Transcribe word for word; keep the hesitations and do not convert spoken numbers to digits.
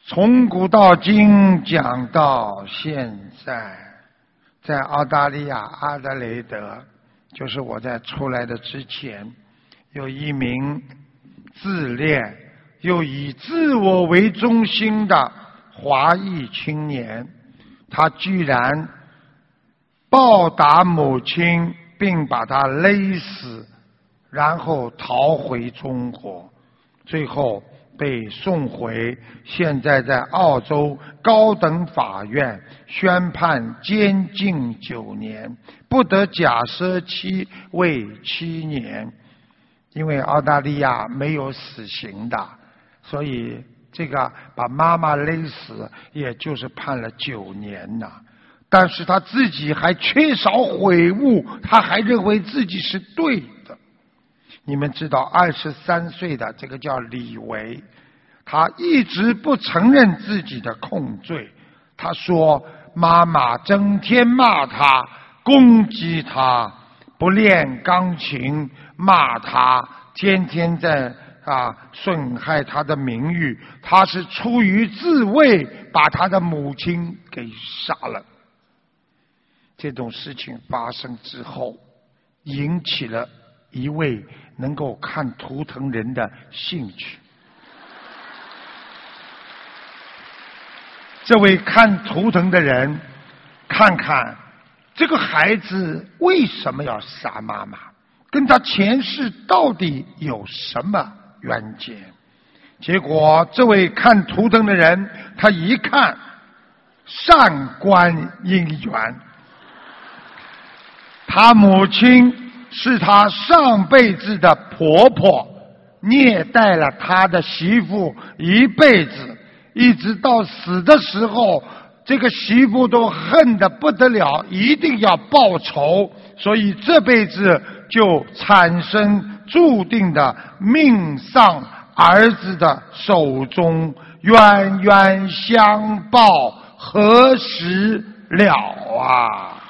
从古到今讲到现在，在澳大利亚阿德雷德，就是我在出来的之前，有一名自恋又以自我为中心的华裔青年，他居然暴打母亲并把他勒死，然后逃回中国，最后被送回，现在在澳洲高等法院宣判监禁九年，不得假释期为七年。因为澳大利亚没有死刑的，所以这个把妈妈勒死，也就是判了九年呐。但是他自己还缺少悔悟，他还认为自己是对的。你们知道二十三岁的这个叫李维，他一直不承认自己的控罪。他说妈妈整天骂他，攻击他，不练钢琴，骂他，天天在啊损害他的名誉。他是出于自卫，把他的母亲给杀了。这种事情发生之后，引起了一位能够看图腾人的兴趣。这位看图腾的人，看看这个孩子为什么要杀妈妈，跟他前世到底有什么冤结。结果这位看图腾的人，他一看善观因缘，他母亲是他上辈子的婆婆，虐待了他的媳妇一辈子，一直到死的时候，这个媳妇都恨得不得了，一定要报仇，所以这辈子就产生注定的命丧儿子的手中，冤冤相报何时了啊！